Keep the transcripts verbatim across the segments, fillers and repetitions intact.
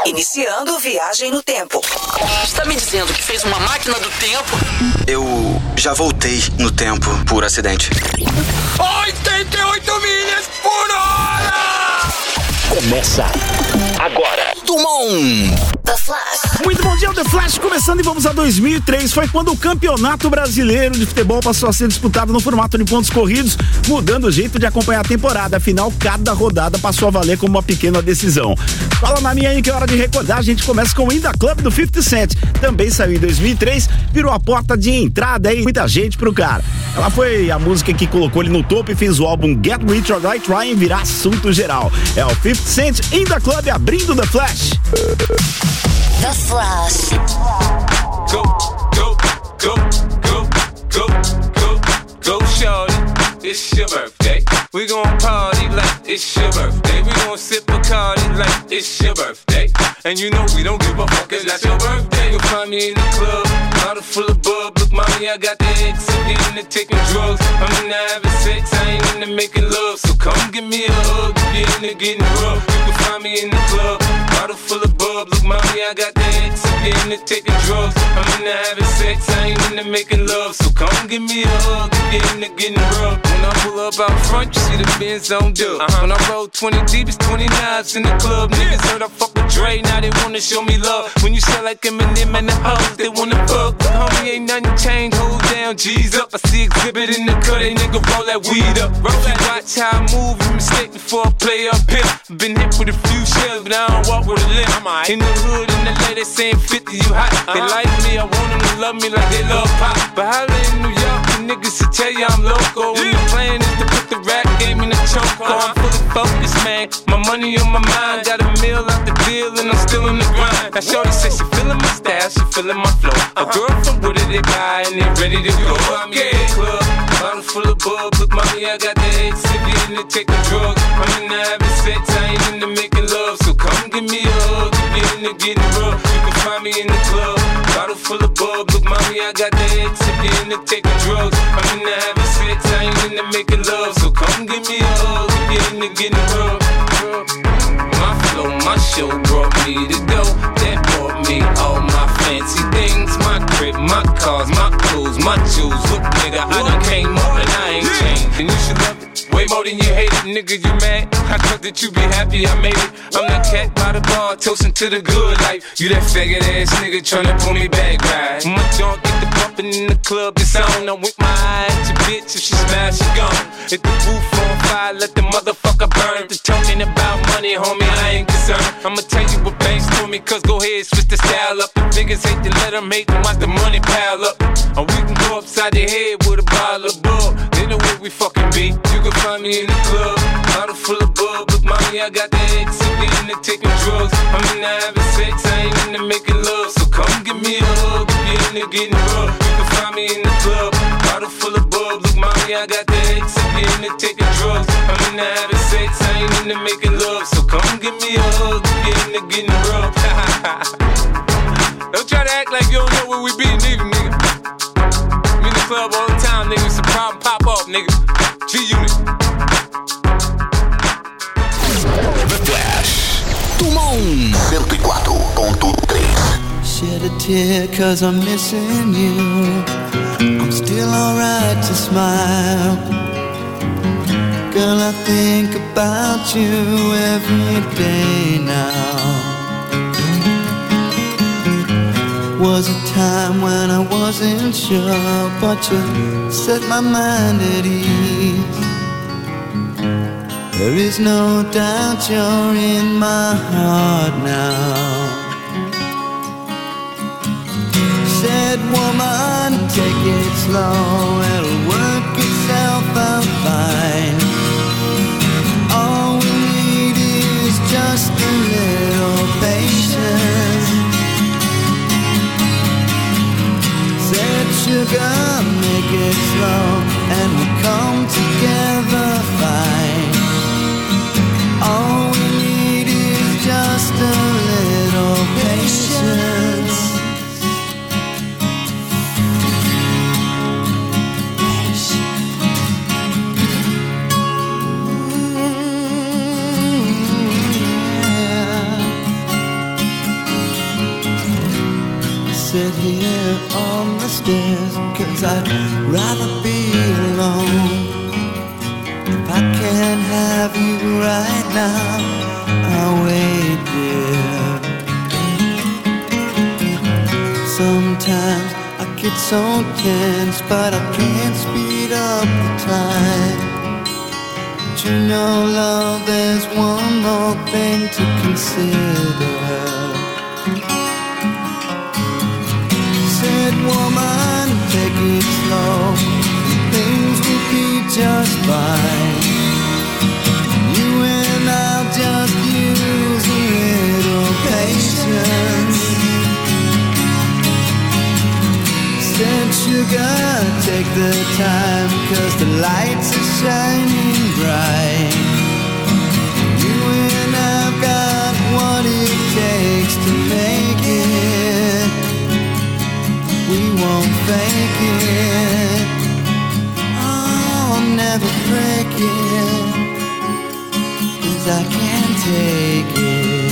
Iniciando viagem no tempo. Está me dizendo que fez uma máquina do tempo? Eu já voltei no tempo por acidente. oitenta e oito milhas por hora! Começa agora. Dumont. The Flash. Muito bom dia, o The Flash começando e vamos a dois mil e três. Foi quando o Campeonato Brasileiro de Futebol passou a ser disputado no formato de pontos corridos, mudando o jeito de acompanhar a temporada. Afinal, cada rodada passou a valer como uma pequena decisão. Fala na minha aí que é hora de recordar. A gente começa com o In Da Club do cinquenta Cent. Também saiu em dois mil e três, virou a porta de entrada aí, muita gente pro cara. Ela foi a música que colocou ele no topo e fez o álbum Get Rich or Die Trying virar assunto geral. É o cinquenta Cent In Da Club abrindo The Flash. The Flash. Go, go, go, go, go, go, go, shorty. It's your birthday. We gon' party like it's your birthday. We gon' sip Bacardi like it's your birthday. And you know we don't give a fuck, it's not your birthday. You'll find me in the club, bottle full of bub. Look, mommy, I got the X, I'm getting to taking drugs. I'm into having sex, I ain't into making love. So come give me a hug, if you're into getting rough. You can find me in the club, bottle full of bub. Look, mommy, I got the X, I'm getting to taking drugs. I'm into having sex, I ain't into making love. So come give me a hug, if you're into getting rough. When I pull up out front, you see the Benz on dub. Uh-huh. When I roll twenty deep, it's twenty knives in the club. Niggas heard I fuck with Dre, now they wanna show me love. When you sell like Eminem and the hoes, they wanna fuck. Homie, ain't nothing changed, hold down, G's up. I see exhibit in the cut, they nigga roll that weed up. Roll that, watch how I move, you mistake before I play up here. Been hit with a few shells, but I don't walk with a limp. In the hood, in the lady saying fifty, you hot. Uh-huh. They like me, I want them to love me like they love pop. But holla in New York, the niggas to tell you I'm loco. Yeah. And the plan is to put the rap game in the choke. I'm fully focused, man. My money on my mind. Got a meal out the deal and I'm still in the grind. Now shorty says she feeling my style, she feeling my flow. A girl from Wooded, they buy and they ready to go. I'm in the club, bottle full of bub. Look, mommy, I got the X, if you into taking drugs. I'm into having sex, I ain't into making love. So come give me a hug, if you into getting rough. You can find me in the club, bottle full of bub. Look, mommy, I got the X, if you into taking drugs. I'm into having sex, I ain't into making love. So come give me a hug, if you into getting rough. My flow, my show brought me to go. That brought me all my fancy things. My crib, my cars, my clothes, my jewels. Look, nigga, I done came up and I ain't changed. And you should love it way more than you hate it, nigga, you mad? I thought that you be happy I made it. I'm that cat by the bar, toasting to the good life. You that faggot ass nigga tryna pull me back, right? My junk get the bumpin' in the club, it's on. I'm with my eye at your bitch, if she smash, she gone. Hit the roof on fire, let the motherfucker burn. If they're talking about money, homie, I ain't concerned. I'ma tell you what banks told me, cause go ahead, switch the style up. If niggas hate to let them hate, then watch the money pile up. Or we can go upside the head with a bottle of bug. They know where we fucking be. You can find me in the club, bottle full of bub. Look, mommy, I got the X, if you into taking drugs. I'm into having sex, I ain't into making love. So come give me a hug, if you into getting rough. You can find me in the club, bottle full of bub. Look, mommy, I got the X, if you into taking drugs. I'm into having sex, I ain't into making love. So come give me a hug, if you into getting rough. Don't try to act like you don't know where we be, nigga, nigga. I'm in the club all the time, nigga. It's a problem, pop up, nigga. G-Unit. The Flash. Dumont. cento e quatro ponto três. Shed a tear cause I'm missing you. I'm still alright to smile. Girl, I think about you every day now. Was a time when I wasn't sure, but you set my mind at ease. There is no doubt you're in my heart now. Said woman, take it slow, it'll work itself out fine. All we need is just a little patience. Said sugar, make it slow, and we'll come together fine. All we need is just a little patience. 'cause I'd rather be alone. If I can't have you right now, I'll wait, dear. Sometimes I get so tense, but I can't speed up the time. But you know, love, there's one more thing to consider. Said, woman, take it slow, things will be just fine. You and I'll just use a little patience. Said, sugar, take the time, 'cause the lights are shining bright. You and I've got what it takes to make it. We won't fake it. Oh, I'll never break it, 'cause I can't take it.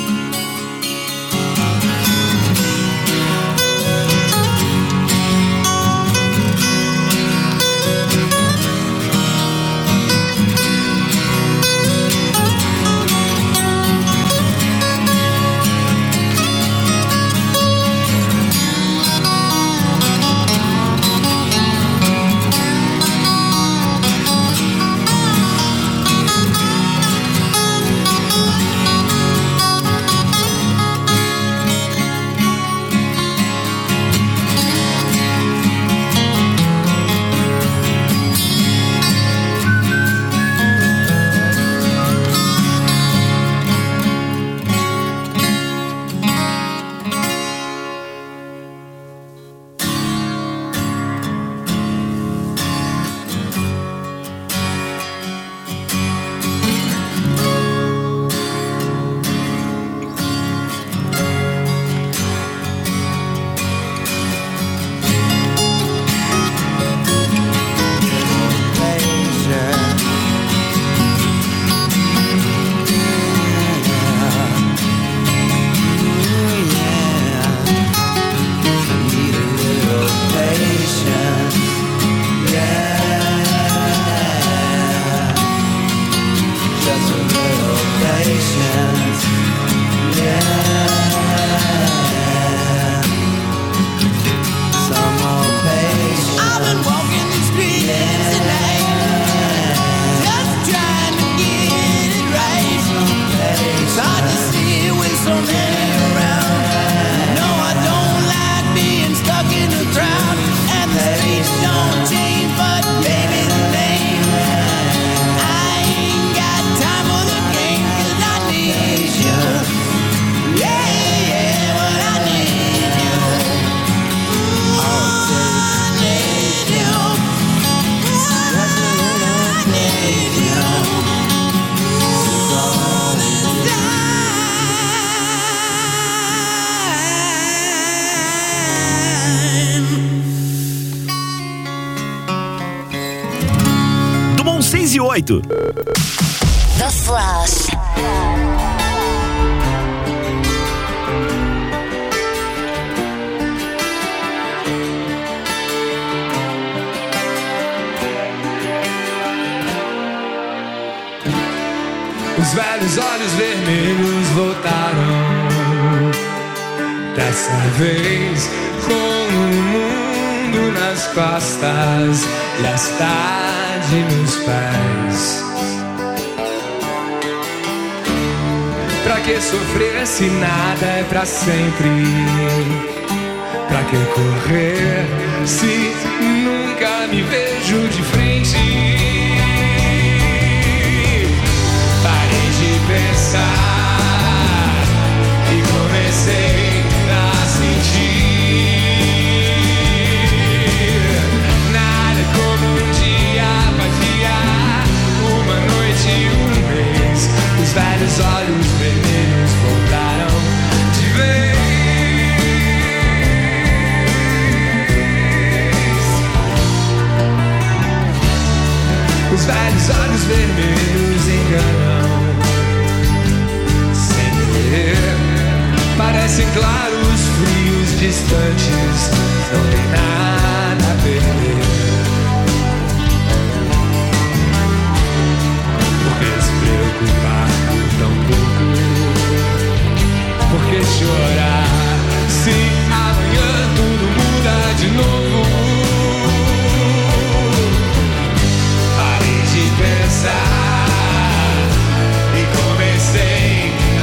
The Flash. Os velhos olhos vermelhos voltaram, dessa vez com o mundo nas costas e a cidade nos pés. Pra que sofrer se nada é pra sempre? Pra que correr se nunca me vejo de frente? Parei de pensar e comecei a sentir. Nada como um dia vazia, uma noite e um mês. Os velhos olhos vermelhos voltaram de vez. preocupar tão pouco. Por que chorar se amanhã tudo muda de novo? Parei de pensar e comecei a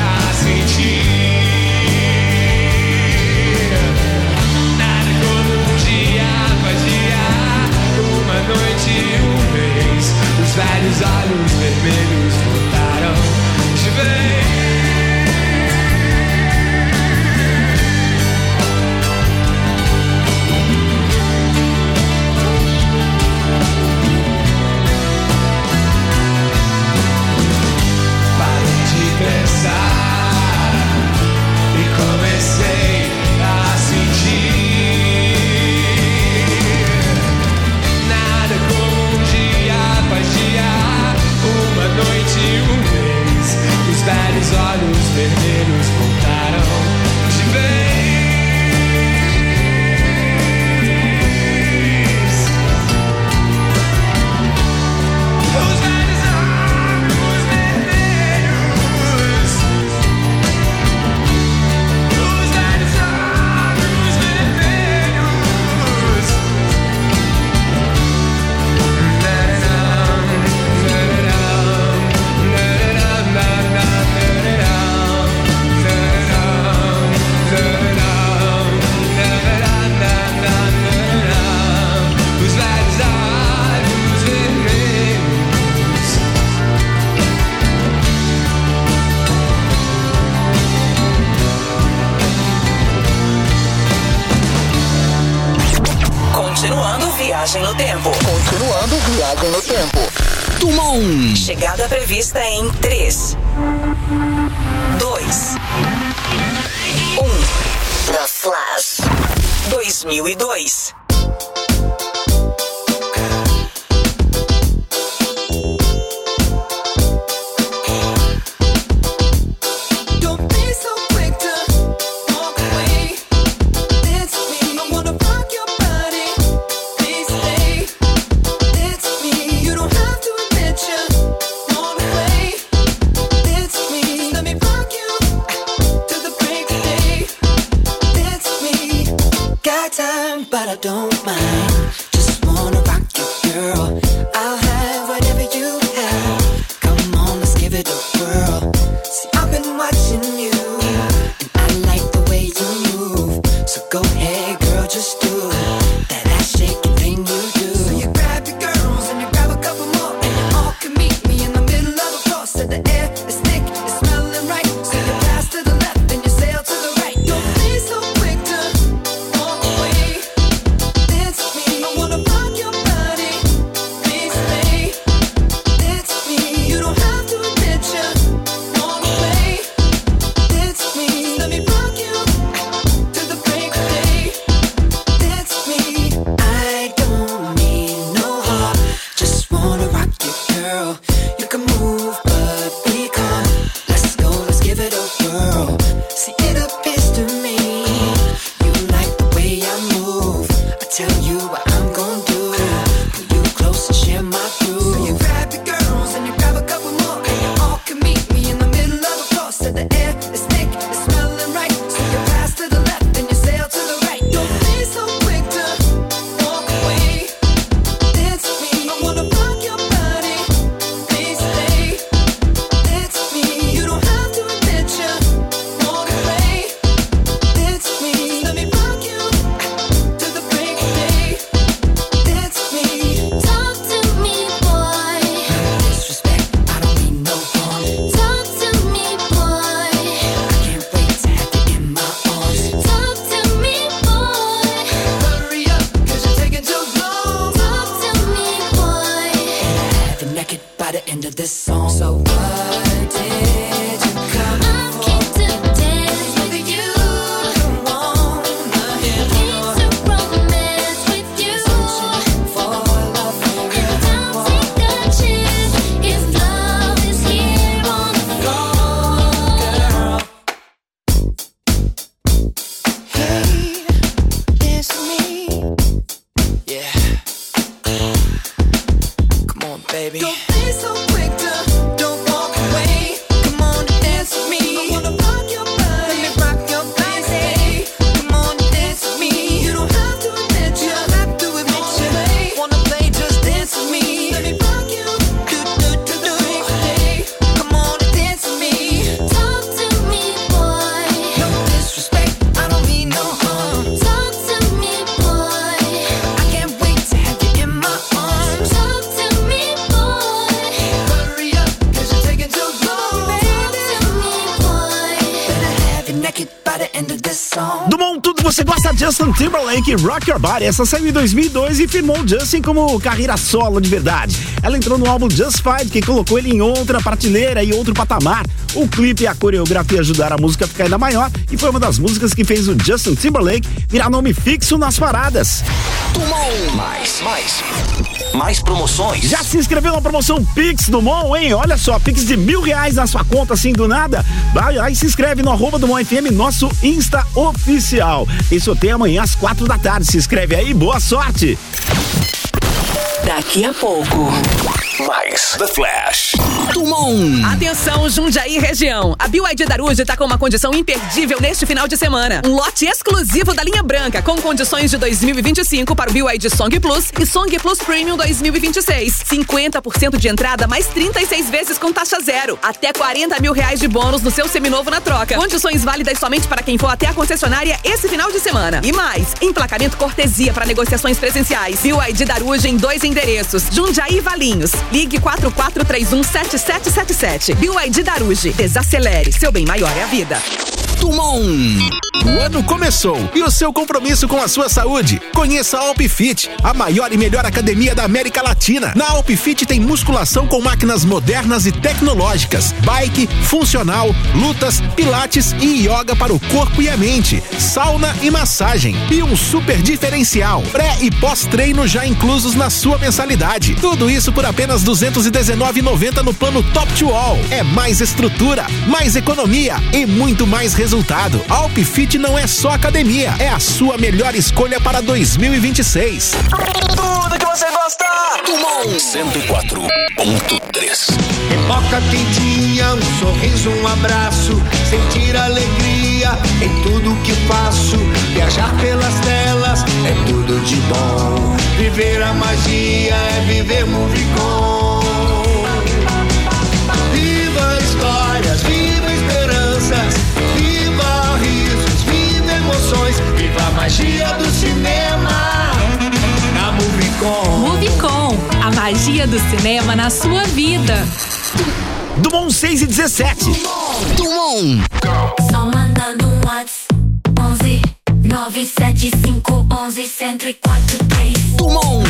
sentir. Nada como um dia após dia, uma noite e um mês. Os velhos olhos vermelhos voltaram de vez. E comecei a sentir. Nada como um dia após dia, uma noite e um mês. Os velhos olhos vermelhos voltaram de vez. Os velhos olhos vermelhos. Continuando viagem no tempo. Continuando viagem no tempo. Tumon. Chegada prevista em três, dois, um. The Flash. dois mil e dois. But I don't mind, just wanna rock you, girl. I'll have whatever you have. Come on, let's give it a whirl. See, I've been watching you, and I like the way you move. So go ahead, girl, just do that ass shaking thing you do. So you grab your girls and you grab a couple more, and you all can meet me in the middle of the floor. So the air is thick, it's smelling right. So you pass to the left and you sail to the right. Don't be so quick to walk away. Dance with me. naked by the end of this song. Dumont, tudo você gosta. Justin Timberlake, Rock Your Body. Essa saiu em dois mil e dois e firmou Justin como carreira solo de verdade. Ela entrou no álbum Justified, que colocou ele em outra prateleira e outro patamar. O clipe e a coreografia ajudaram a música a ficar ainda maior e foi uma das músicas que fez o Justin Timberlake virar nome fixo nas paradas. Dumont. Mais, mais, mais promoções. Já se inscreveu na promoção Pix Dumont, hein? Olha só, Pix de mil reais na sua conta assim do nada. Vai lá e se inscreve no arroba Dumont F M, nosso Insta oficial. Tem sorteio amanhã às quatro da tarde. Se inscreve aí, boa sorte. Daqui a pouco. Mais The Flash. Dumont. Atenção, Jundiaí região. A B Y D Daruge tá com uma condição imperdível neste final de semana. Um lote exclusivo da linha branca, com condições de dois mil e vinte e cinco para o B Y D Song Plus e Song Plus Premium dois mil e vinte e seis. cinquenta por cento de entrada, mais trinta e seis vezes com taxa zero. Até quarenta mil reais de bônus no seu seminovo na troca. Condições válidas somente para quem for até a concessionária esse final de semana. E mais, emplacamento cortesia para negociações presenciais. B Y D Daruge em dois endereços. Jundiaí e Valinhos. Ligue quatro quatro três um sete sete sete sete. B Y D Daruge. Desacelere. Seu bem maior é a vida. Dumont. O ano começou e o seu compromisso com a sua saúde. Conheça a Alpfit, a maior e melhor academia da América Latina. Na Alpfit tem musculação com máquinas modernas e tecnológicas, bike, funcional, lutas, pilates e yoga para o corpo e a mente, sauna e massagem. E um super diferencial, pré e pós-treino já inclusos na sua mensalidade. Tudo isso por apenas duzentos e dezenove reais e noventa centavos no plano Top to All. É mais estrutura, mais economia e muito mais resultado. Alpfit não é só academia, é a sua melhor escolha para dois mil e vinte e seis. Tudo que você gosta. Dumont. cento e quatro ponto três. Pipoca quentinha, um sorriso, um abraço, sentir alegria em tudo que faço. Viajar pelas telas é tudo de bom. Viver a magia é viver Movicon. Viva histórias, viva esperanças, viva risos, viva emoções, viva a magia do cinema na Movicon. Movicon, a magia do cinema na sua vida. Dumont seis e dezessete. Dumont. Só mandando um WhatsApp. onze nove sete cinco onze cento e quatro três. Dumont.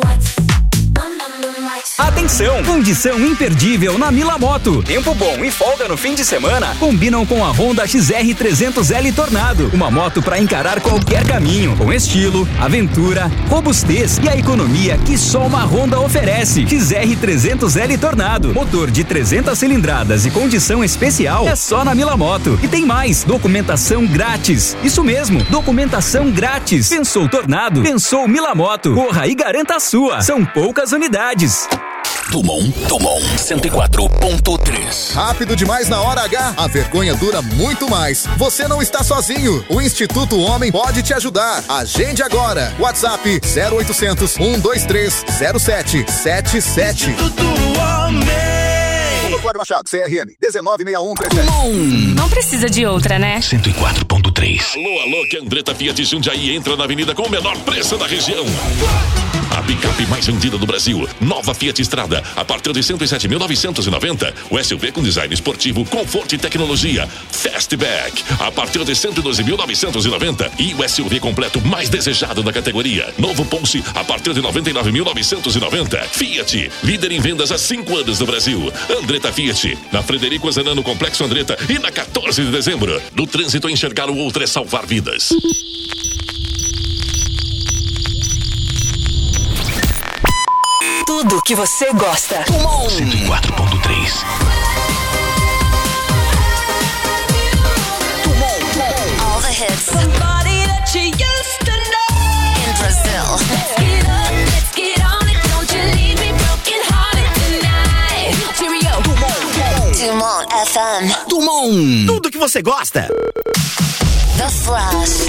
Atenção! Condição imperdível na Mila Moto. Tempo bom e folga no fim de semana combinam com a Honda X R trezentos L Tornado. Uma moto para encarar qualquer caminho, com estilo, aventura, robustez e a economia que só uma Honda oferece. X R trezentos L Tornado. Motor de trezentas cilindradas e condição especial é só na Mila Moto. E tem mais, documentação grátis. Isso mesmo, documentação grátis. Pensou Tornado? Pensou Mila Moto. Corra e garanta a sua. São poucas unidades. Dumont, Dumont, cento e quatro ponto três. Rápido demais na hora H, a vergonha dura muito mais. Você não está sozinho. O Instituto Homem pode te ajudar. Agende agora. WhatsApp zero oitocentos, um dois três, zero sete sete sete. Instituto Homem. Cláudio Machado, C R M dezenove sessenta e um trinta e sete. Não precisa de outra, né? cento e quatro ponto três. Alô, alô, que Andretta Fiat Jundiaí entra na avenida com o menor preço da região. A picape mais vendida do Brasil. Nova Fiat Strada, a partir de cento e sete mil novecentos e noventa. O S U V com design esportivo, conforto e tecnologia. Fastback, a partir de cento e doze mil novecentos e noventa. E o S U V completo mais desejado da categoria. Novo Pulse, a partir de noventa e nove mil novecentos e noventa. Fiat, líder em vendas há cinco anos no Brasil. Andretta Fiat, na Frederico Zanano Complexo Andretta e na quatorze de dezembro. No trânsito, enxergar o outro é salvar vidas. Tudo que você gosta. cento e quatro ponto três. All the hits. Somebody that you used to know. In Brazil. Let's get up, let's get on it. Don't you leave me broken hearted tonight. Cheerio. Dumont F M. Dumont. Tudo que você gosta. The Flash.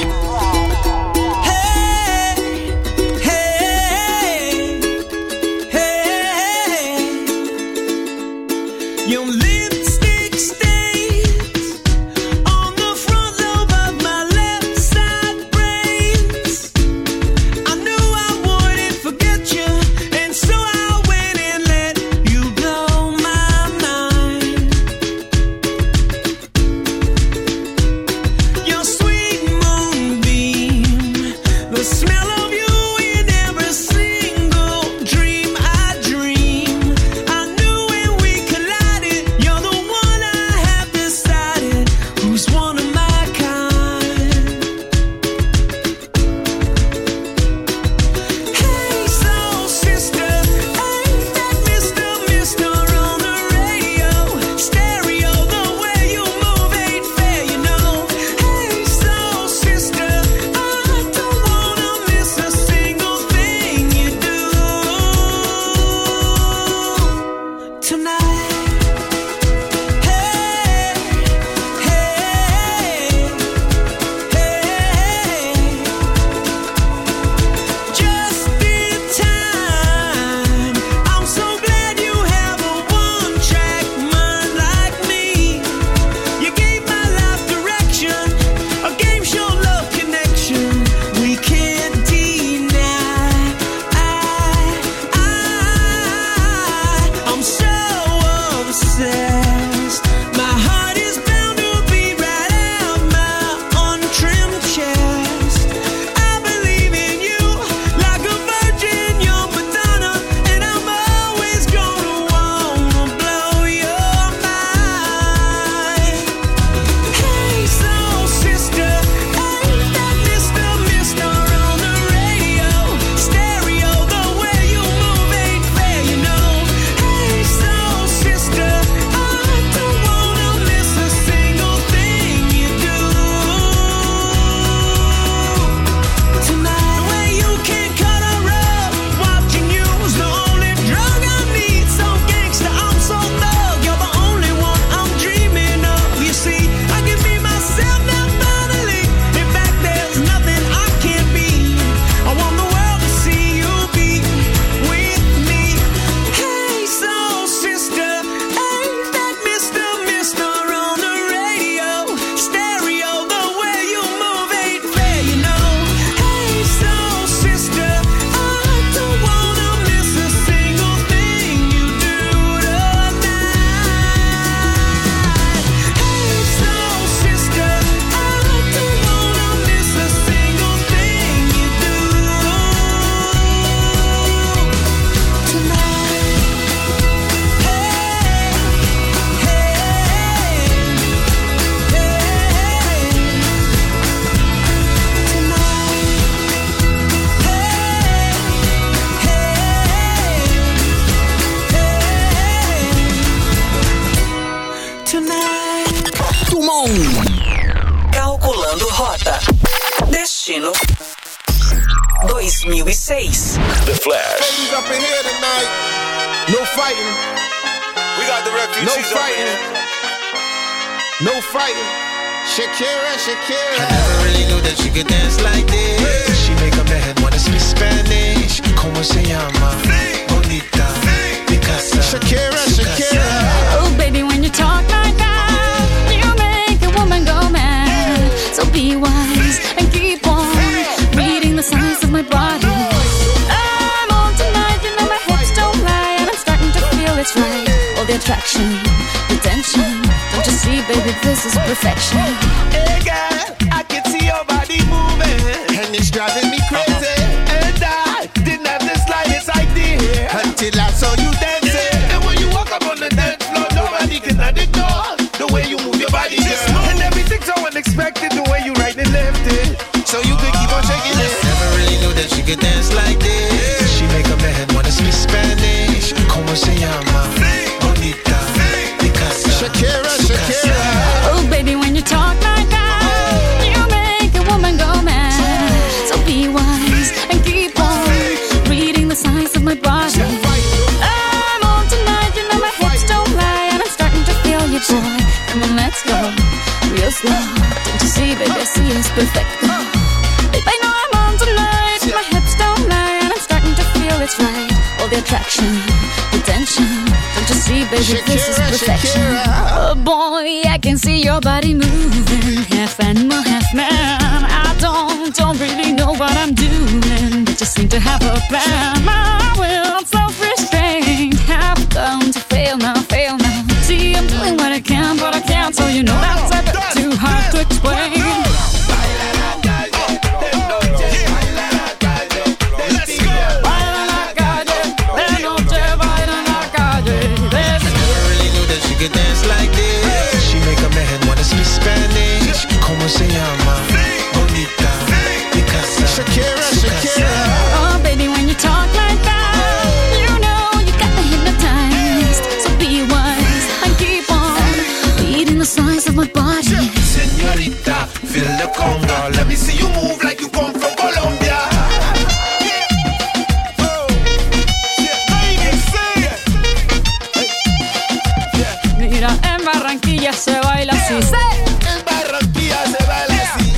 Your lipstick stains on the front lobe of my left side brains. I knew I wouldn't forget you, and so I went and let you blow my mind. Dumont. Calculando rota. Destino dois mil e seis. The Flash. Ladies up in here tonight. No fighting. We got the refugees No fighting. No fighting. Shakira, Shakira. I never really knew that she could dance like this. She make a man wanna speak Spanish. Como se llama? Bonita. Picasa. Shakira, Shakira. Oh, baby, when you talk like that, you make a woman go mad. So be wise and keep on reading the signs of my body. I'm on tonight, you know my hips don't lie, and I'm starting to feel it's right. All the attraction, the tension. Don't you see, baby, this is perfection. Hey girl, I can see your body moving, and it's driving me crazy. And I didn't have the slightest idea until I saw you dancing. And when you walk up on the dance floor, nobody can ignore the way you move your body, girl. And everything's so unexpected, the way you right and left it, so you could keep on shaking it. Never really knew that she could dance like this. She make a man wanna speak Spanish. Como se llama? Bonita. Picasa. Shakira, Shakira. Oh, baby, when you talk like that, you make a woman go mad. So be wise and keep on reading the signs of my body. I'm on tonight, you know my hips don't lie, and I'm starting to feel you, boy. Come on, let's go real slow. Don't you see, baby, I see it's perfect. Babe, I know I'm on tonight, my hips don't lie, and I'm starting to feel it's right. All the attraction, the tension. Don't you see, baby, this is perfection. Oh boy, I can see your body moving, half animal, half man. I don't, don't really know what I'm doing, but just seem to have a plan. My will, self-restraint, have come to fail now, fail now. See, I'm doing what I can, but I can't, so you know that's a bit too hard to explain. Dance like this. She make a man wanna speak Spanish. Como se llama? Bonita. Picasa. Shakira, Shakira. Oh, baby, when you talk like that, you know you got me hypnotized. So be wise and keep on reading the signs of my body. Señorita, feel the conga. Let me see you move like you come from Colombia. Mira, en Barranquilla se baila así. En Barranquilla se baila así.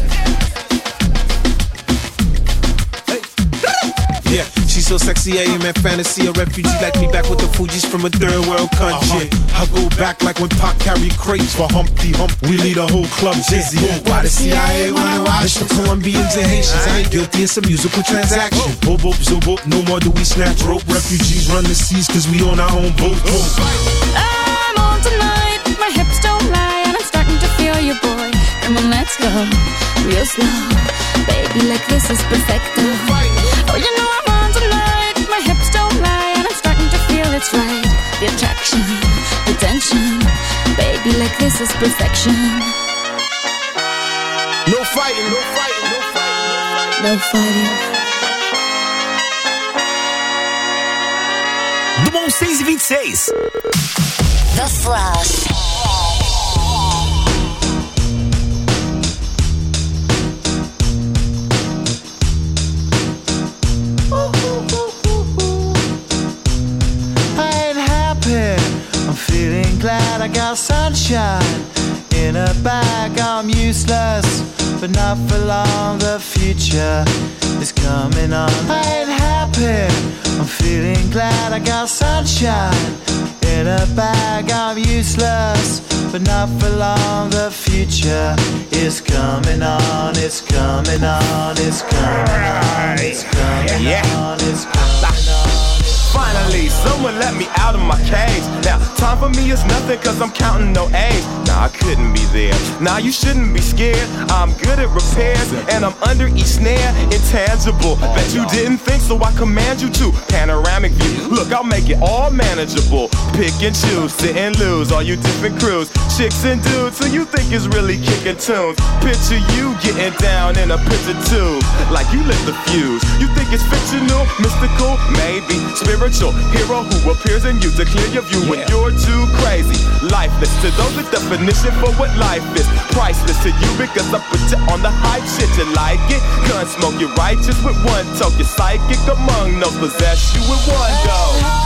Yeah, she's so sexy, I am in fantasy. A refugee like me back with the Fugees from a third world country. I go back like when Pac carried crates for Humpty Hump. We lead a whole club dizzy. Why the C I A wanna watch the Colombians and Haitians? I ain't guilty, it's a musical transaction. Boop, boop, zo, boop, no more do we snatch rope. Refugees run the seas cause we on our own boat. I'm on tonight, my hips don't lie, and I'm starting to feel you, boy. Come on, let's go real slow. Baby, like this is perfecto. Oh, you know I'm on tonight, my hips don't lie, and I'm starting to feel it's right. The attraction, the tension. Baby, like this is perfection. No fighting, no fighting, no fighting, no fighting. Dumont seis e vinte e seis. The Flash. I ain't happy, I'm feeling glad I got sunshine in a bag. I'm useless, but not for long, the future is coming on. I ain't happy, I'm feeling glad I got sunshine in a bag. I'm useless, but not for long, the future is coming on. It's coming on, it's coming on, it's coming on, it's coming on. Finally, someone let me out of my cage. Now, time for me is nothing cause I'm counting no A's. Nah, I couldn't be there. Nah, you shouldn't be scared. I'm good at repairs and I'm under each snare. Intangible, bet you didn't think, so I command you to. Panoramic view, look, I'll make it all manageable. Pick and choose, sit and lose, all you different crews. Chicks and dudes, who you think is really kicking tunes. Picture you getting down in a picture tube, like you lit the fuse. You think it's fictional, mystical, maybe spiritual hero who appears in you to clear your view when you're too crazy. Lifeless to those with definition definition for what life is. Priceless to you because I put you on the hype shit. You like it? Gun smoke, you're righteous with one toke. You're psychic among no possess you with one go.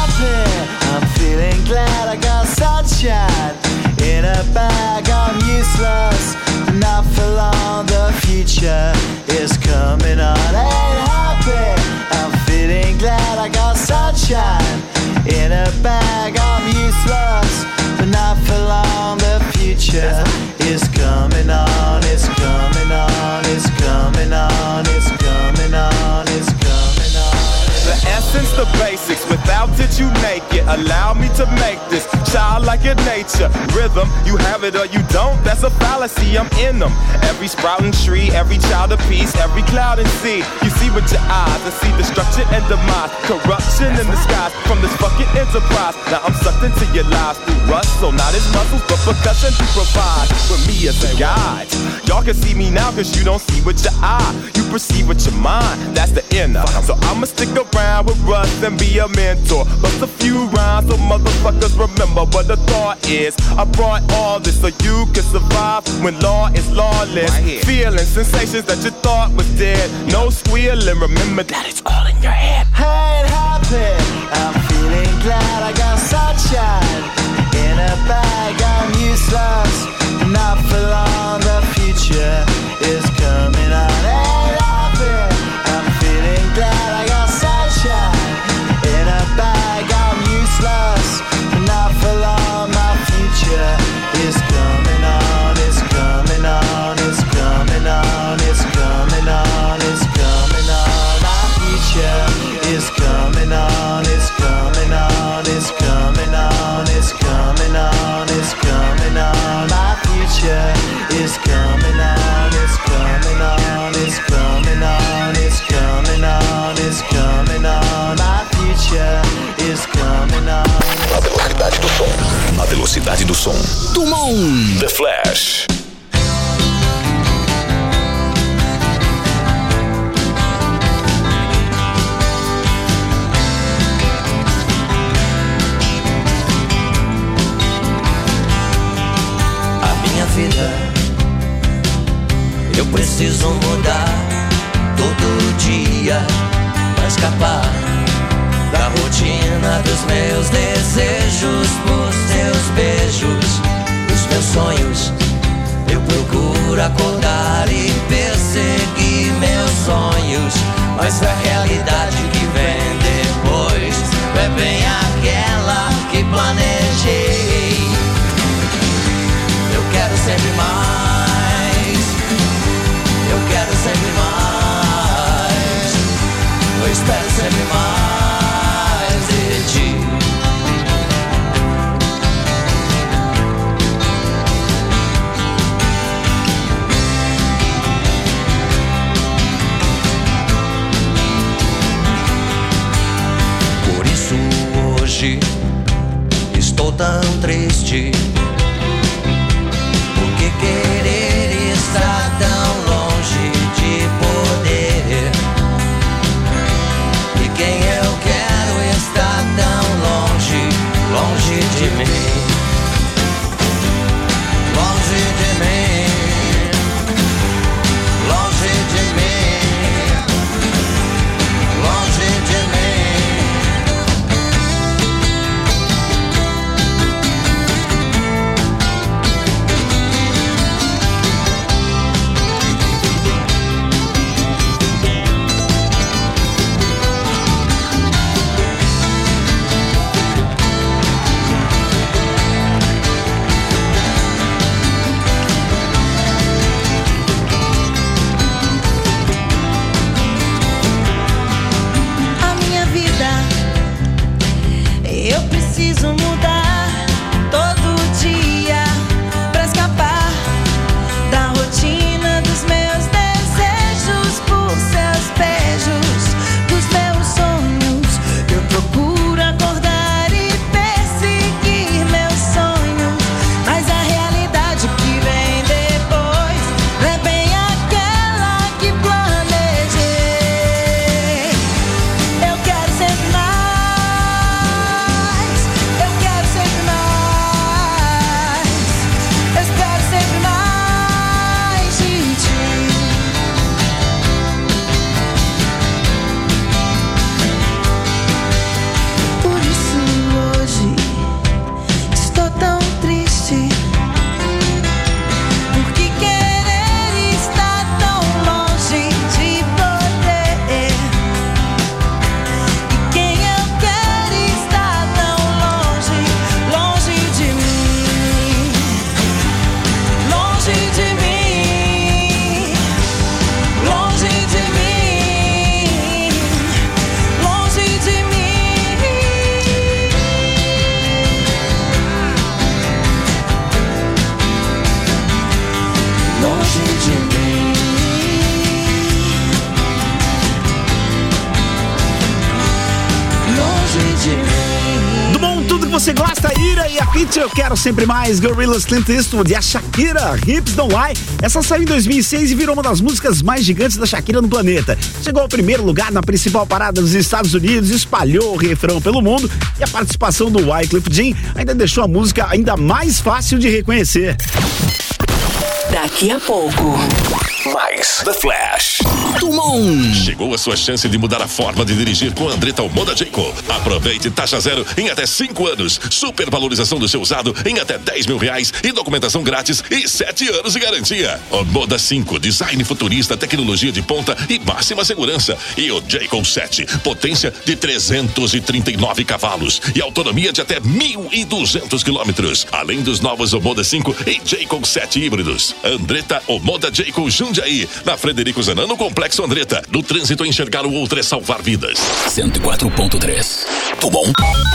I'm feeling glad I got sunshine in a bag. I'm useless, not for long. The future is coming on. Ain't happy. I'm feeling glad I got sunshine in a bag. I'm useless, but not for long. The future is coming on. It's coming on. It's coming on. It's coming on. It's coming on. The essence, the basics, without it you naked. Allow me to make this childlike in nature. Rhythm, you have it or you don't, that's a fallacy, I'm in them. Every sprouting tree, every child of peace, every cloud and sea. You see with your eyes and see destruction and demise. Corruption in the skies from this fucking enterprise. Now I'm sucked into your lives through rust, so not as muscles, but percussion to provide with me as a guide. Y'all can see me now cause you don't see with your eye. You perceive with your mind, that's the inner. So I'ma stick around with Russ and be a mentor. Bust a few rhymes so motherfuckers remember what the thought is. I brought all this so you can survive when law is lawless. Right, feeling sensations that you thought was dead. No squealing, remember that it's all in your head. Ain't happy. I'm feeling glad I got sunshine in a bag. I'm useless, not for long. The future is coming on. Ain't happy. I'm feeling glad I got sunshine in a bag. I'm useless, not for long. My future is coming on. It's coming on. It's coming on. It's coming on. It's coming on. My future is coming on. It's coming on. It's coming on. It's coming on. It's coming on. My future is coming on. It's coming on. It's coming on. It's coming on. It's coming on. My future is coming on. Na velocidade do som. Na velocidade do som. Tumon. The Flash. Vida, eu preciso mudar todo dia pra escapar da rotina dos meus desejos, por seus beijos, dos meus sonhos. Eu procuro acordar e perseguir meus sonhos, mas a realidade que vem depois é bem aquela que planejei. Eu quero sempre mais, eu quero sempre mais, eu espero sempre mais de ti. Por isso hoje estou tão triste. você gosta, Ira e a Pitty, eu quero sempre mais. Gorillaz, Clint Eastwood e a Shakira, Hips Don't Lie. Essa saiu em dois mil e seis e virou uma das músicas mais gigantes da Shakira no planeta. Chegou ao primeiro lugar na principal parada dos Estados Unidos, espalhou o refrão pelo mundo e a participação do Wyclef Jean ainda deixou a música ainda mais fácil de reconhecer. Daqui a pouco, mais The Flash. Dumont. Chegou a sua chance de mudar a forma de dirigir com a Andretta Omoda Jayco. Aproveite taxa zero em até cinco anos. Supervalorização do seu usado em até dez mil reais e documentação grátis e sete anos de garantia. Omoda cinco, design futurista, tecnologia de ponta e máxima segurança. E o Jayco sete, potência de trezentos e trinta e nove cavalos e autonomia de até mil e duzentos quilômetros. Além dos novos Omoda cinco e Jayco sete híbridos. Andretta Omoda Jayco Jundiaí, na Frederico Zanano, Complexo Andretta. No trânsito, enxergar o outro é salvar vidas. cento e quatro ponto três. Dumont.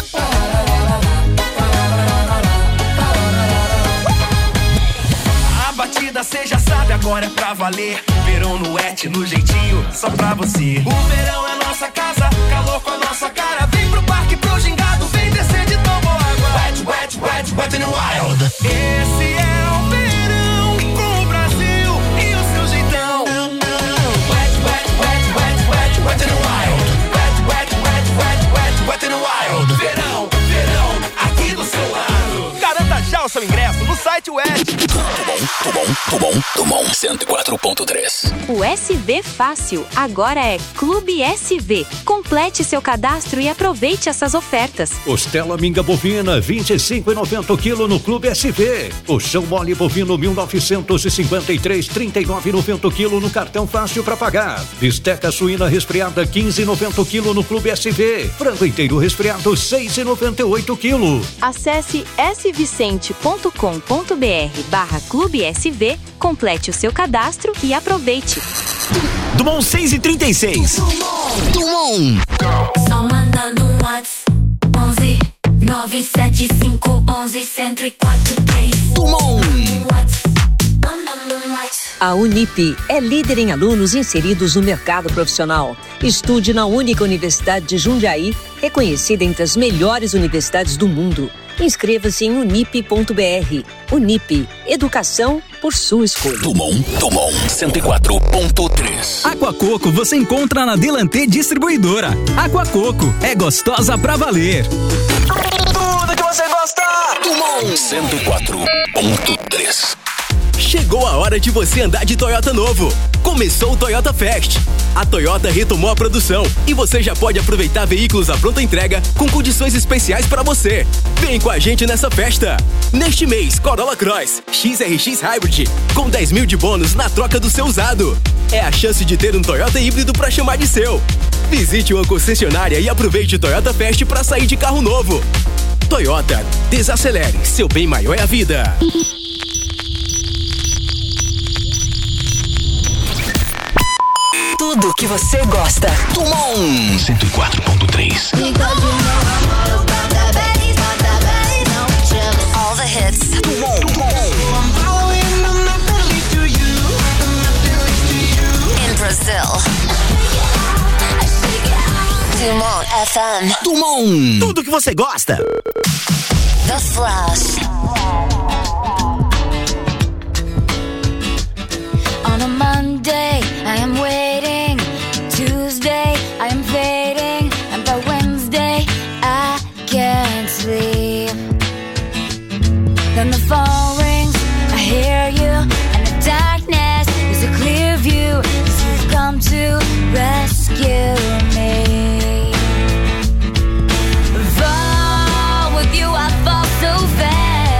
A batida cê já sabe, agora é pra valer. Verão no Et, no jeitinho, só pra você. O verão é nossa casa, calor com a nossa cara. Vem pro parque, pro gingado, vem descer de toboágua. Wet, wet, wet, wet n wild. Esse é o verão com o Brasil e o seu jeitão. Wet, wet, wet, wet, wet, wet n wild. Wet, wet, wet, wet, wet, wet n wild. Verão, verão, aqui do seu lado. Garanta já o seu ingresso no site Wet. Dumont, Dumont, Dumont, cento e quatro ponto três. O S V Fácil agora é Clube S V. Complete seu cadastro e aproveite essas ofertas. Costela minga bovina vinte e cinco reais e noventa centavos quilo no Clube S V. Colchão mole bovino mil novecentos e cinquenta e três reais e trinta e nove centavos e noventa quilo no cartão fácil para pagar. Bisteca suína resfriada quinze reais e noventa centavos quilo no Clube S V. Frango inteiro resfriado seis reais e noventa e oito centavos quilo. Acesse s vicente ponto com ponto b r barra Clube S V, complete o seu cadastro e aproveite. Dumont seis e trinta e seis. Dumont. Só mandando um WhatsApp onze nove sete cinco onze cento e quatro três. Dumont. A Unip é líder em alunos inseridos no mercado profissional. Estude na única Universidade de Jundiaí, reconhecida entre as melhores universidades do mundo. Inscreva-se em unip ponto b r. Unip, educação por sua escolha. Dumont, Dumont, cento e quatro ponto três. Aquacoco você encontra na Delantê Distribuidora. Aquacoco é gostosa pra valer. Tudo que você gosta. Dumont, cento e quatro ponto três. Chegou a hora de você andar de Toyota novo. Começou o Toyota Fest. A Toyota retomou a produção e você já pode aproveitar veículos à pronta entrega com condições especiais para você. Vem com a gente nessa festa. Neste mês, Corolla Cross X R X Hybrid com dez mil de bônus na troca do seu usado. É a chance de ter um Toyota híbrido para chamar de seu. Visite uma concessionária e aproveite o Toyota Fest para sair de carro novo. Toyota, desacelere, seu bem maior é a vida. Tudo que você gosta. Dumont cento e quatro ponto três. All the hits. In Brazil. Dumont F M. Dumont. Tudo que você gosta. The Flash. On a Monday, I am waiting. Tuesday, I am fading. And by Wednesday, I can't sleep. Then the phone rings, I hear you. And the darkness is a clear view. 'Cause you've come to rescue me. Fall with you, I fall so fast.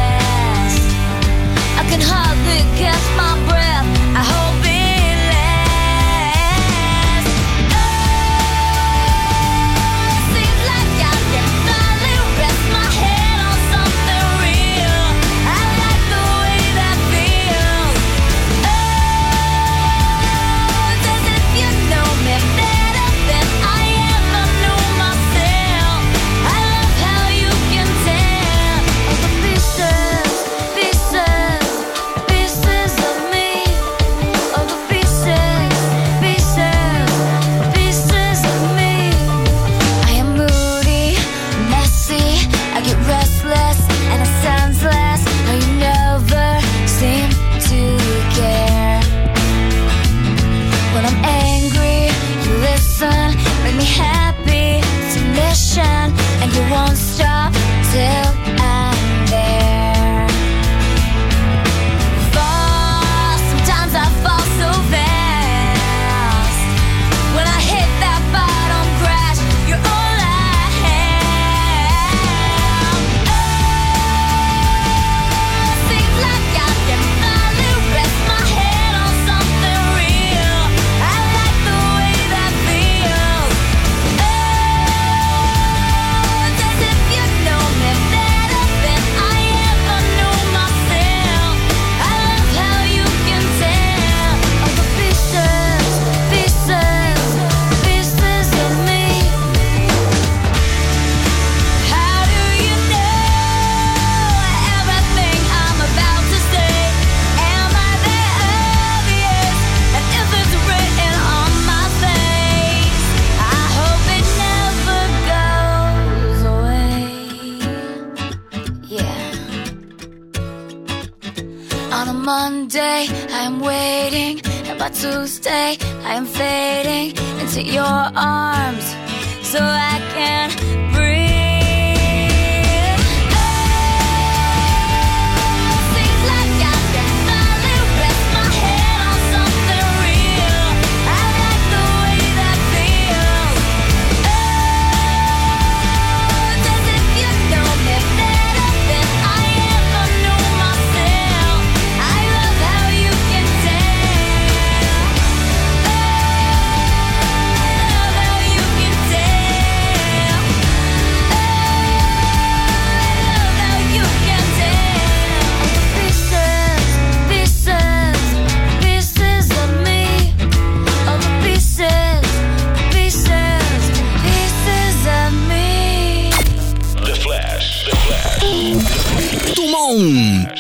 Monday, I am waiting, and by Tuesday, I am fading into your arms, so I can breathe. Seems like I can finally rest my head on something real. I like the way that feels. Oh, as if you know me better than I ever knew myself. I love how you can tell. Oh, I love how you can tell. Oh, I love how you can tell. Pieces, pieces, pieces of me. All the pieces, pieces, pieces of me. The Flash. The Flash. Dumont.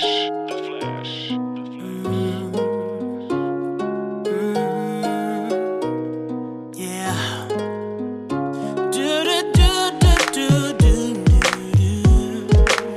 Yeah. Do do do do do do do.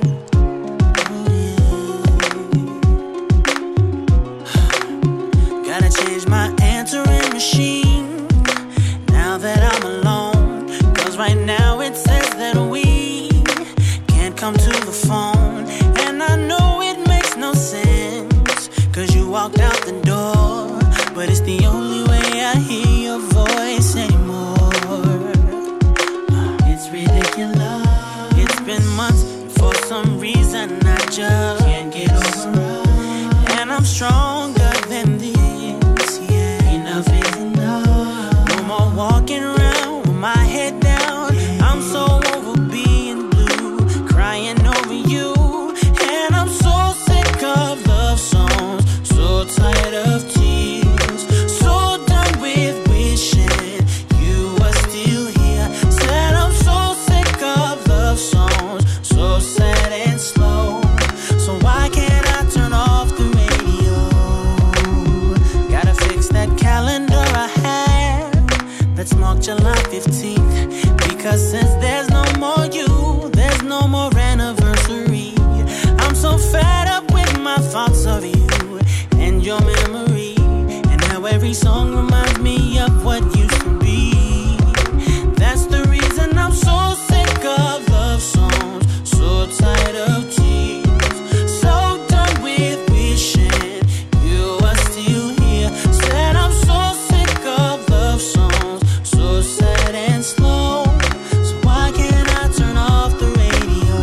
Gotta change my answering machine now that I'm alone. Cause right now it says that we can't come to the phone. And I know it makes no sense, cause you walked out the door. But it's the only way I hear your voice anymore. It's ridiculous. It's been months, and for some reason I just can't get over it. And I'm stronger than this. Yeah, enough is enough. No more walking around with my head down. I'm so over being blue, crying over you. And I'm so sick of love songs, so tired of tears, so done with wishing you were still here. Said I'm so sick of love songs, so sad and slow. So why can't I turn off the radio? Gotta fix that calendar I had. Let's mark July fifteenth. Because since there's no more you, there's no more anniversary. I'm so fed up with my thoughts of you and your memory, and how every song reminds me of what used to be. That's the reason I'm so sick of love songs, so tired of tears, so done with wishing you were still here. Said I'm so sick of love songs, so sad and slow. So why can't I turn off the radio?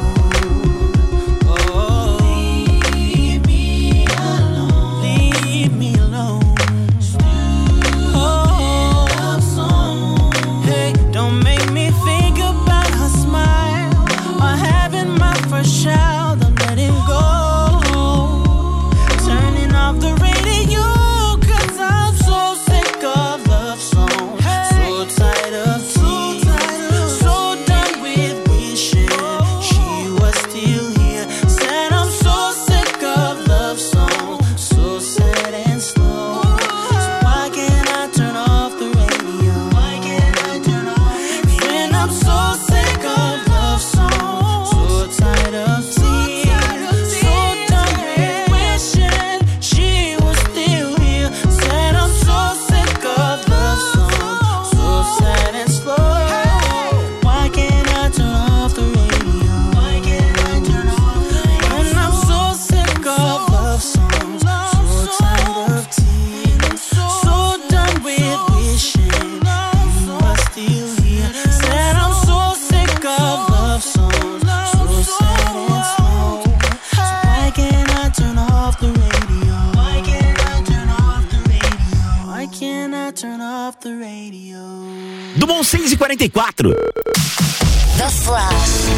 Oh, leave me alone. Leave me alone. Oh, love song. Hey, don't make me think about her smile or having my first child. I'm letting go. Turning off the radio, cause I'm so sick of love songs, so tired of tears, so done with wishing she was still here. Said I'm so sick of love songs, so sad and slow. So why can't I turn off the radio? Why can't I turn off? When I'm so sick of love songs, so tired of tears, so done with wishing she was still here. Said I'm so sick of love songs, so sad and slow. Why can't I turn off the radio? Why can't I turn off the radio? When I'm so sick of love songs, so tired of tears, so done with wishing you were still here. Said I'm so sick of love songs, so sad and slow. So why can't I turn off the radio? Why can't I turn off the radio? Why can't I turn off the radio? Dumont seis e quarenta e quatro. The Flash.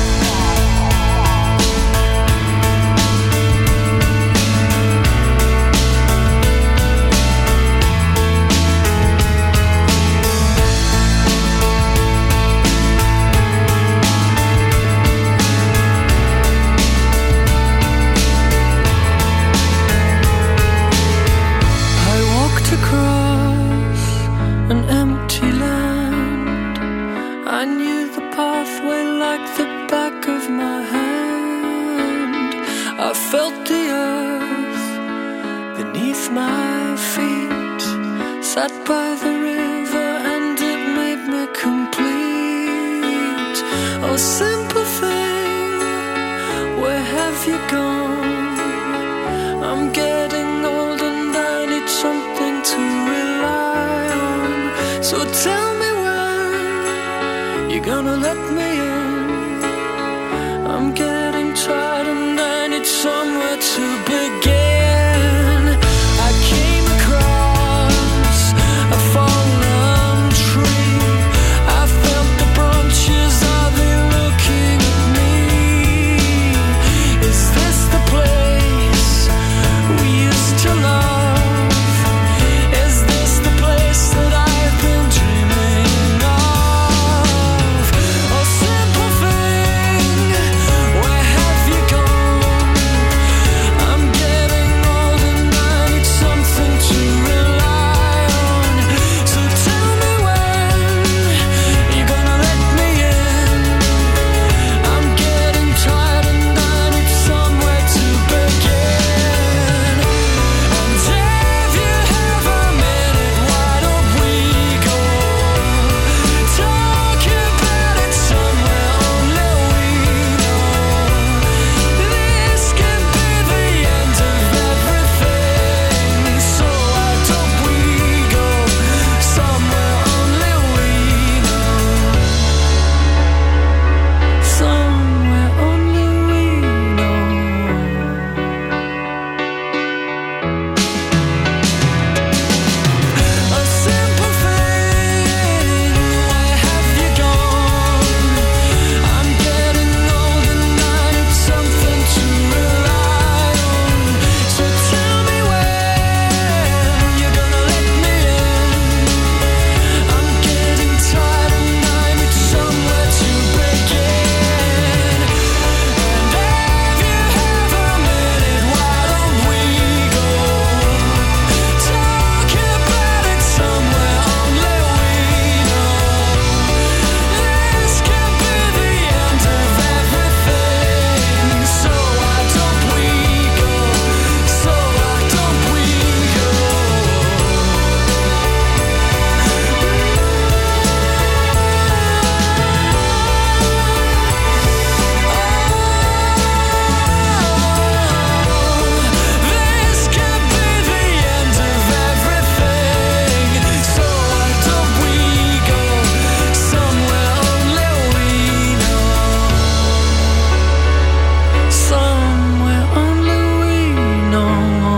I walked across an empty land. I knew the pathway like the back of my beneath my feet. Sat by the river and it made me complete. Oh, simple thing, where have you gone? I'm getting old and I need something to rely on. So tell me when you're gonna let me in. I'm getting tired and I need somewhere to begin. I came across a fallen tree. I felt the branches, are they looking at me? Is this the place we used to love? Is this the place that I've been dreaming of? Oh, simple thing, where have you gone? I'm getting old and I need something to rely on. So tell me when you're gonna let me in. I'm getting tired and I need somewhere to begin. And if you have a minute, why don't we go talk about it somewhere only we know? This could be the end of everything. So why don't we go somewhere only we know? Somewhere only we know. A simple thing, where have you gone? I'm getting old and I need something to rely on. So tell me when you're gonna let me in. I'm getting tired and I need somewhere to begin. And if you have a minute, why don't we go talk about it somewhere only we know? This could be the end of everything. So why don't we go? So why don't we go? This could be the end of everything. So why don't we go somewhere only we know? Somewhere only we know.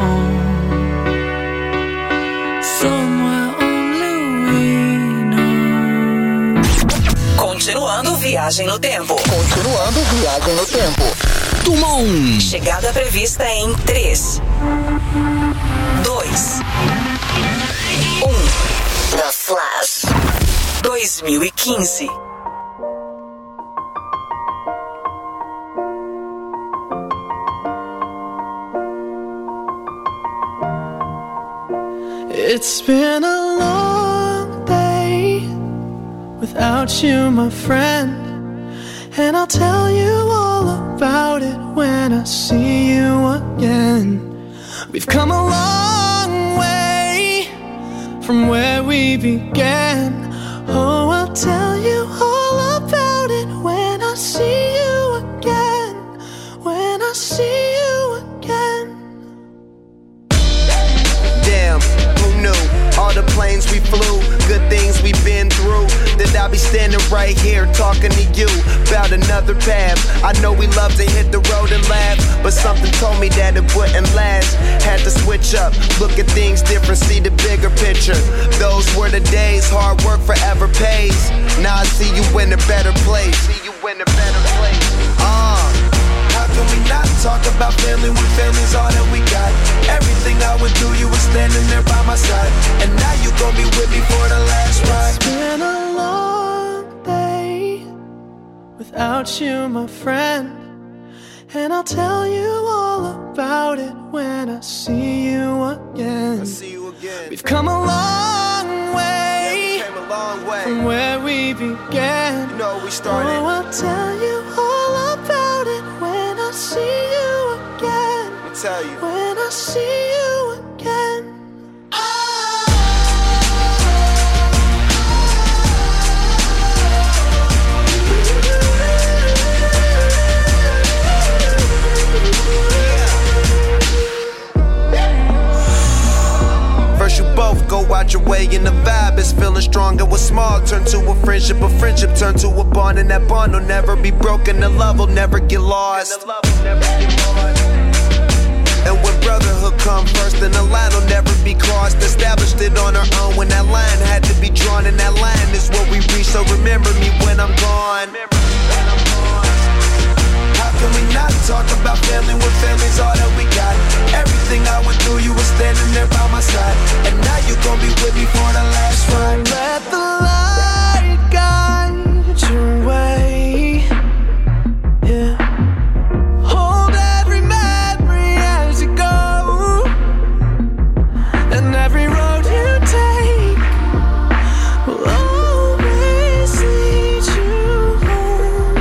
Somewhere only we know. Continuando viagem no tempo. Continuando viagem no tempo. Tumon. Chegada prevista em três, dois, um. The Flash. dois mil e quinze. It's been a long day without you, my friend. And I'll tell you all about it when I see you again. We've come a long way from where we began. Oh, I'll tell you all about it when I see you again. When I see you again. Damn, who knew? All the planes we flew, good things we've been through. That I'll be standing right here talking to you about another path. I know we love to hit the road and laugh, but something told me that it wouldn't last. Had to switch up, look at things different, see the bigger picture. Those were the days, hard work forever pays. Now I see you in a better place. See you in a better place. Uh. How can we not talk about family when family's all that we got? Everything I would do, you were standing there by my side. And now you gon' be with me for the last ride. It's been a long day without you, my friend. And I'll tell you all about it when I see you again. I see you again. We've come a long way, yeah, we came a long way from where we began. You know we started. Oh, I'll tell you all about it when I see you again. Let me tell you. When I see you again. go out your way and the vibe is feeling strong. And what's small turn to a friendship, a friendship turn to a bond, and that bond will never be broken, the love will never get lost. And when brotherhood come first, then the line will never be crossed. Established it on our own when that line had to be drawn, and that line is what we reach, so remember me when I'm gone. How can we not talk about family when family's all that we got? Everything I went through, you were standing there by my side, and now you gon' be with me for the last ride. Let the light guide your way. Yeah. Hold every memory as you go, and every road you take will always lead you home.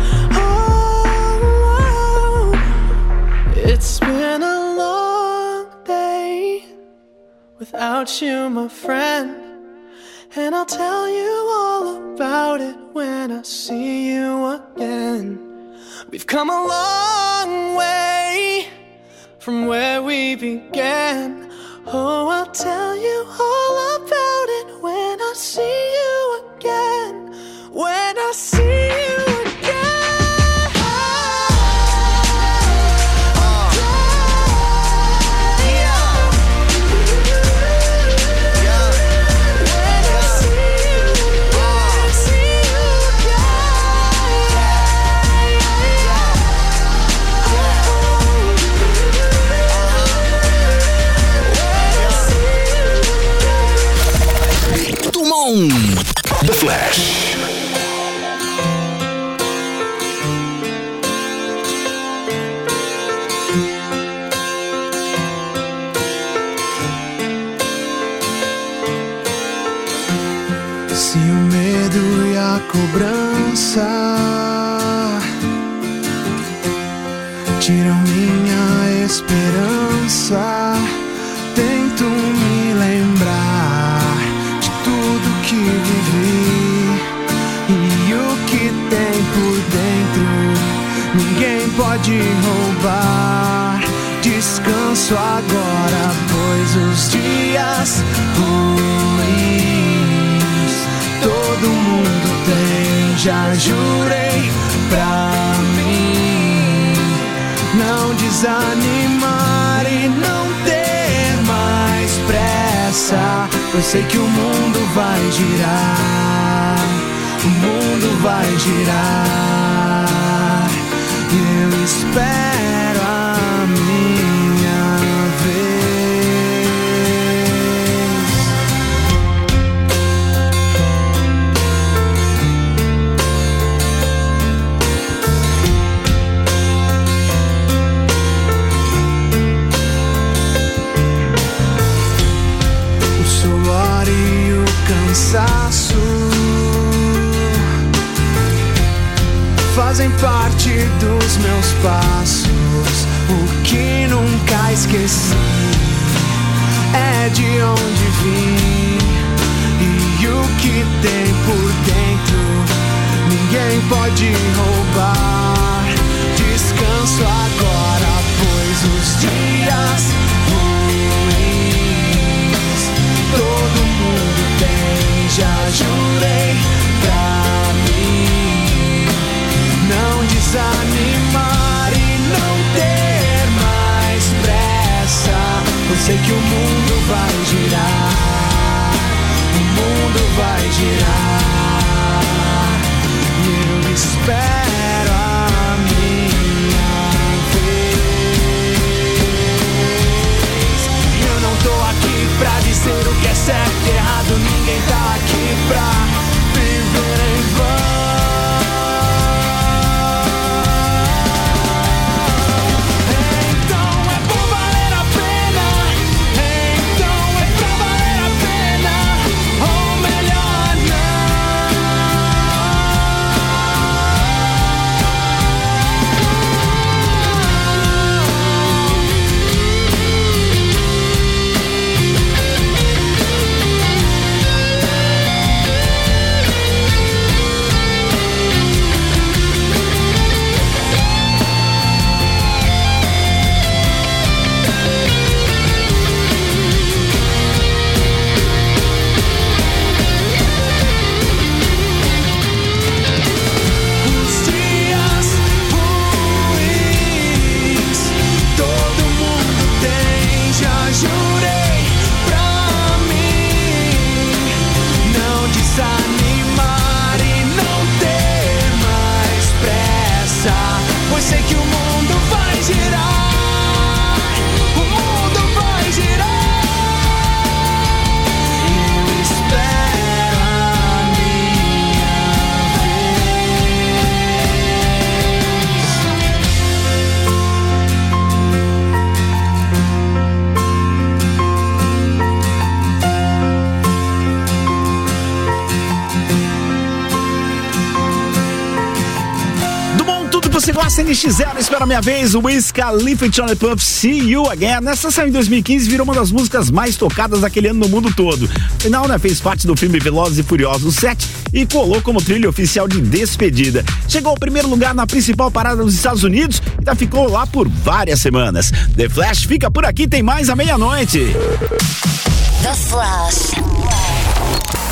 Oh, it's been a long day without you, my friend, and I'll tell you all about it when I see you again. We've come a long way from where we began. Oh, I'll tell you all about it when I see you again. When I see you again. The Flash. Se o medo e a cobrança tiram minha esperança, tento me lembrar de tudo que vivi e o que tem por dentro. Ninguém pode roubar. Descanso agora, pois os dias ruins todo mundo tem. Já jurei pra mim não desanimar e não ter mais pressa. Eu sei que o mundo vai girar, o mundo vai girar, e eu espero a minha vez. O suor e o cansaço fazem parte dos meus passos. O que nunca esqueci é de onde vim e o que tem por dentro. Ninguém pode roubar. Descanso agora, pois os dias ruins todo mundo tem. Já jurei pra mim não desanimar e não ter mais pressa. Eu sei que o mundo vai girar, o mundo vai girar, e eu espero a minha vez. Eu não tô aqui pra dizer o que é certo e errado. Ninguém tá aqui pra viver em vão. que você gosta, N X zero, Espera Minha Vez, o Wiz Khalifa e Charlie Puth, See You Again. Essa saiu em dois mil e quinze, virou uma das músicas mais tocadas daquele ano no mundo todo. Afinal, né, fez parte do filme Velozes e Furiosos sete e colou como trilha oficial de despedida. Chegou ao primeiro lugar na principal parada dos Estados Unidos e ainda ficou lá por várias semanas. The Flash fica por aqui, tem mais à meia-noite. The Flash.